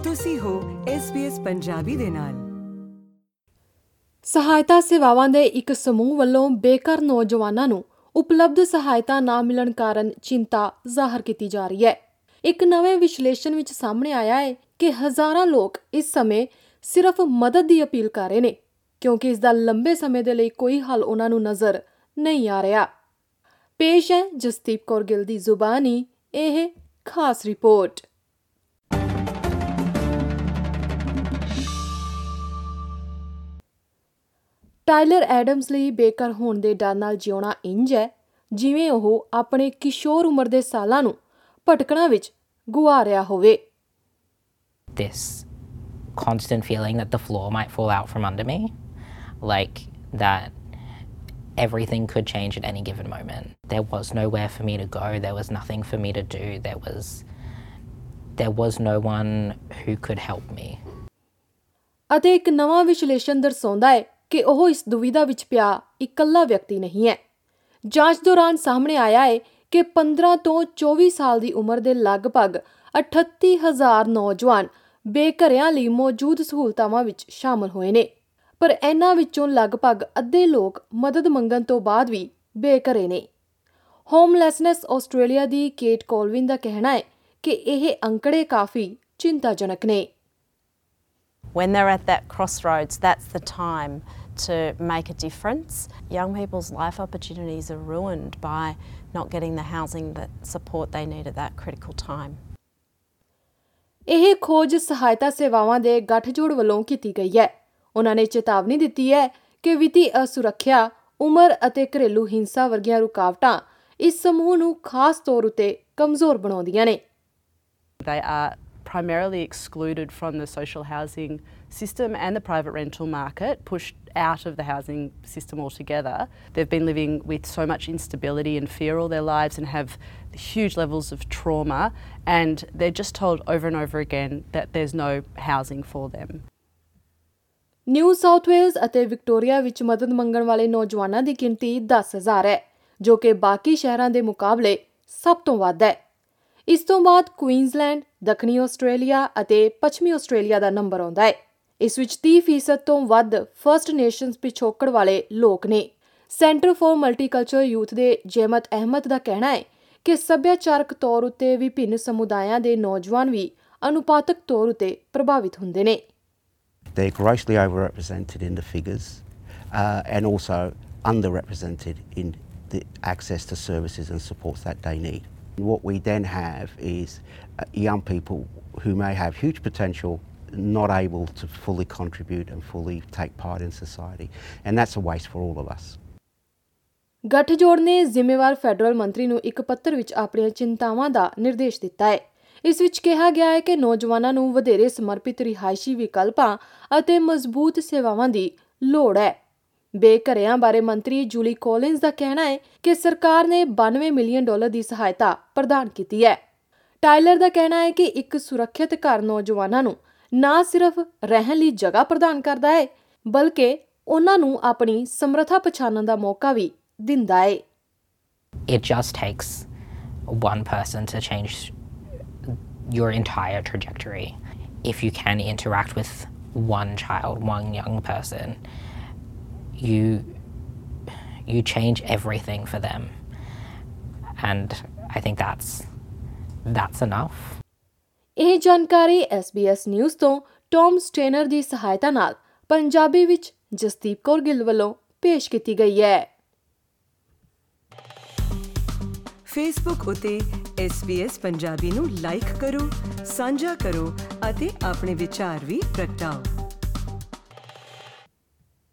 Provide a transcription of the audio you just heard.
ਤੁਸੀਂ ਹੋ SBS ਪੰਜਾਬੀ ਦੇ ਨਾਲ। ਸਹਾਇਤਾ ਸੇਵਾਵਾਂ ਦੇ ਇੱਕ ਸਮੂਹ ਵੱਲੋਂ ਬੇਘਰ ਨੌਜਵਾਨਾਂ ਨੂੰ ਉਪਲਬਧ ਸਹਾਇਤਾ ਨਾ ਮਿਲਣ ਕਾਰਨ ਚਿੰਤਾ ਜ਼ਾਹਰ ਕੀਤੀ ਜਾ ਰਹੀ ਹੈ। ਇੱਕ ਨਵੇਂ ਵਿਸ਼ਲੇਸ਼ਣ ਵਿੱਚ ਸਾਹਮਣੇ ਆਇਆ ਹੈ ਕਿ ਹਜ਼ਾਰਾਂ ਲੋਕ ਇਸ ਸਮੇਂ ਸਿਰਫ ਮਦਦ ਦੀ ਅਪੀਲ ਕਰ ਰਹੇ ਨੇ ਕਿਉਂਕਿ ਇਸ ਦਾ ਲੰਬੇ ਸਮੇਂ ਦੇ ਲਈ ਕੋਈ ਹੱਲ ਉਹਨਾਂ ਨੂੰ ਨਜ਼ਰ ਨਹੀਂ ਆ ਰਿਹਾ। ਪੇਸ਼ ਹੈ ਜਸਦੀਪ ਕੌਰ ਗਿੱਲ ਦੀ ਜ਼ੁਬਾਨੀ ਇਹ ਖਾਸ ਰਿਪੋਰਟ। ਟਾਇਲਰ ਐਡਮਜ਼ ਲਈ ਬੇਘਰ ਹੋਣ ਦੇ ਡਰ ਨਾਲ ਜਿਉਣਾ ਇੰਜ ਹੈ ਜਿਵੇਂ ਉਹ ਆਪਣੇ ਕਿਸ਼ੋਰ ਉਮਰ ਦੇ ਸਾਲਾਂ ਨੂੰ ਭਟਕਣਾ ਵਿੱਚ ਗੁਆ ਰਿਹਾ ਹੋਵੇ। This constant feeling that the floor might fall out from under me, like that everything could change at any given moment. There was nowhere for me to go, there was nothing for me to do, there was no one who could help me. ਅਤੇ ਇੱਕ ਨਵਾਂ ਵਿਸ਼ਲੇਸ਼ਣ ਦਰਸਾਉਂਦਾ ਹੈ ਕਿ ਉਹ ਇਸ ਦੁਵਿਧਾ ਵਿੱਚ ਪਿਆ ਇਕੱਲਾ ਵਿਅਕਤੀ ਨਹੀਂ ਹੈ। ਜਾਂਚ ਦੌਰਾਨ ਸਾਹਮਣੇ ਆਇਆ ਹੈ ਕਿ 15 ਤੋਂ 24 ਸਾਲ ਦੀ ਉਮਰ ਦੇ ਲਗਭਗ 38,000 ਨੌਜਵਾਨ ਬੇਘਰਿਆਂ ਲਈ ਮੌਜੂਦ ਸਹੂਲਤਾਵਾਂ ਵਿੱਚ ਸ਼ਾਮਲ ਹੋਏ ਨੇ, ਪਰ ਇਹਨਾਂ ਵਿੱਚੋਂ ਲਗਭਗ ਅੱਧੇ ਲੋਕ ਮਦਦ ਮੰਗਣ ਤੋਂ ਬਾਅਦ ਵੀ ਬੇਘਰੇ ਨੇ। ਹੋਮਲੈਸਨੈਸ ਆਸਟ੍ਰੇਲੀਆ ਦੀ ਕੇਟ ਕੋਲਵਿਨ ਦਾ ਕਹਿਣਾ ਹੈ ਕਿ ਇਹ ਅੰਕੜੇ ਕਾਫੀ ਚਿੰਤਾਜਨਕ ਨੇ। When they're at that crossroads, that's the time to make a difference. Young people's life opportunities are ruined by not getting the housing that support they need at that critical time. ਇਹ ਖੋਜ ਸਹਾਇਤਾ ਸੇਵਾਵਾਂ ਦੇ ਗੱਠਜੋੜ ਵੱਲੋਂ ਕੀਤੀ ਗਈ ਹੈ। ਉਹਨਾਂ ਨੇ ਚੇਤਾਵਨੀ ਦਿੱਤੀ ਹੈ ਕਿ ਵਿੱਤੀ ਅਸੁਰੱਖਿਆ, ਉਮਰ ਅਤੇ ਘਰੇਲੂ ਹਿੰਸਾ ਵਰਗੀਆਂ ਰੁਕਾਵਟਾਂ ਇਸ ਸਮੂਹ ਨੂੰ ਖਾਸ ਤੌਰ ਉੱਤੇ ਕਮਜ਼ੋਰ ਬਣਾਉਂਦੀਆਂ ਨੇ। They are primarily excluded from the social housing system and the private rental market, pushed out of the housing system altogether. They've been living with so much instability and fear all their lives and have huge levels of trauma, and they're just told over and over again that there's no housing for them. New South Wales ਅਤੇ Victoria ਵਿੱਚ ਮਦਦ ਮੰਗਣ ਵਾਲੇ ਨੌਜਵਾਨਾਂ ਦੀ ਗਿਣਤੀ 10,000 ਹੈ, ਜੋ ਕਿ ਬਾਕੀ ਸ਼ਹਿਰਾਂ ਦੇ ਮੁਕਾਬਲੇ ਸਭ ਤੋਂ ਵੱਧ ਹੈ। ਇਸ ਤੋਂ ਬਾਅਦ ਕੁਈਨਜ਼ਲੈਂਡ, ਦੱਖਣੀ ਆਸਟ੍ਰੇਲੀਆ ਅਤੇ ਪੱਛਮੀ ਆਸਟ੍ਰੇਲੀਆ ਦਾ ਨੰਬਰ ਆਉਂਦਾ ਹੈ। ਇਸ ਵਿੱਚ 30% ਤੋਂ ਵੱਧ ਫਰਸਟ ਨੇਸ਼ਨਜ਼ ਪਿਛੋਕੜ ਵਾਲੇ ਲੋਕ ਨੇ। ਸੈਂਟਰ ਫਾਰ ਮਲਟੀਕਲਚਰ ਯੂਥ ਦੇ ਜੇਮਤ ਅਹਿਮਦ ਦਾ ਕਹਿਣਾ ਹੈ ਕਿ ਸੱਭਿਆਚਾਰਕ ਤੌਰ ਉੱਤੇ ਵਿਭਿੰਨ ਸਮੁਦਾਇਆਂ ਦੇ ਨੌਜਵਾਨ ਵੀ ਅਨੁਪਾਤਕ ਤੌਰ ਉੱਤੇ ਪ੍ਰਭਾਵਿਤ ਹੁੰਦੇ ਨੇ। They're grossly overrepresented in the figures and also underrepresented in the access to services and supports that they need. What we then have is young people who may have huge potential not able to fully contribute and fully take part in society, and that's a waste for all of us. ਗੱਠਜੋੜ ਨੇ ਜ਼ਿੰਮੇਵਾਰ federal ਮੰਤਰੀ ਨੂੰ ਇੱਕ ਪੱਤਰ ਵਿੱਚ ਆਪਣੀਆਂ ਚਿੰਤਾਵਾਂ ਦਾ ਨਿਰਦੇਸ਼ ਦਿੱਤਾ ਹੈ। ਇਸ ਵਿੱਚ ਕਿਹਾ ਗਿਆ ਹੈ ਕਿ ਨੌਜਵਾਨਾਂ ਨੂੰ ਵਧੇਰੇ ਸਮਰਪਿਤ ਰਿਹਾਇਸ਼ੀ ਵਿਕਲਪਾਂ ਅਤੇ ਮਜ਼ਬੂਤ ਸੇਵਾਵਾਂ ਦੀ ਲੋੜ ਹੈ। ਬੇਘਰਿਆਂ ਬਾਰੇ ਮੰਤਰੀ ਜੂਲੀ ਕੋਲਿਨਜ਼ ਦਾ ਕਹਿਣਾ ਹੈ ਕਿ ਸਰਕਾਰ ਨੇ $92 ਮਿਲੀਅਨ ਦੀ ਸਹਾਇਤਾ ਪ੍ਰਦਾਨ ਕੀਤੀ ਹੈ। ਟਾਇਲਰ ਦਾ ਕਹਿਣਾ ਹੈ ਕਿ ਇੱਕ ਸੁਰੱਖਿਅਤ ਘਰ ਨੌਜਵਾਨਾਂ ਨੂੰ ਨਾ ਸਿਰਫ ਰਹਿਣ ਲਈ ਜਗ੍ਹਾ ਪ੍ਰਦਾਨ ਕਰਦਾ ਹੈ, ਬਲਕਿ ਉਹਨਾਂ ਨੂੰ ਆਪਣੀ ਸਮਰੱਥਾ ਪਛਾਣਨ ਦਾ ਮੌਕਾ ਵੀ ਦਿੰਦਾ ਹੈ। It just takes one person to change your entire trajectory. If you can interact with one child, one young person, you change everything for them, and I think that's enough. ਇਹ ਜਾਣਕਾਰੀ SBS ਨਿਊਜ਼ ਤੋਂ Tom Stayner ਦੀ ਸਹਾਇਤਾ ਨਾਲ ਪੰਜਾਬੀ ਵਿੱਚ ਜਸਦੀਪ ਕੌਰ ਗਿੱਲ ਵੱਲੋਂ ਪੇਸ਼ ਕੀਤੀ ਗਈ ਹੈ। ਫੇਸਬੁੱਕ ਉਤੇ SBS ਪੰਜਾਬੀ ਨੂੰ ਲਾਈਕ ਕਰੋ, ਸਾਂਝਾ ਕਰੋ ਅਤੇ ਆਪਣੇ ਵਿਚਾਰ ਵੀ ਪ੍ਰਗਟਾਓ।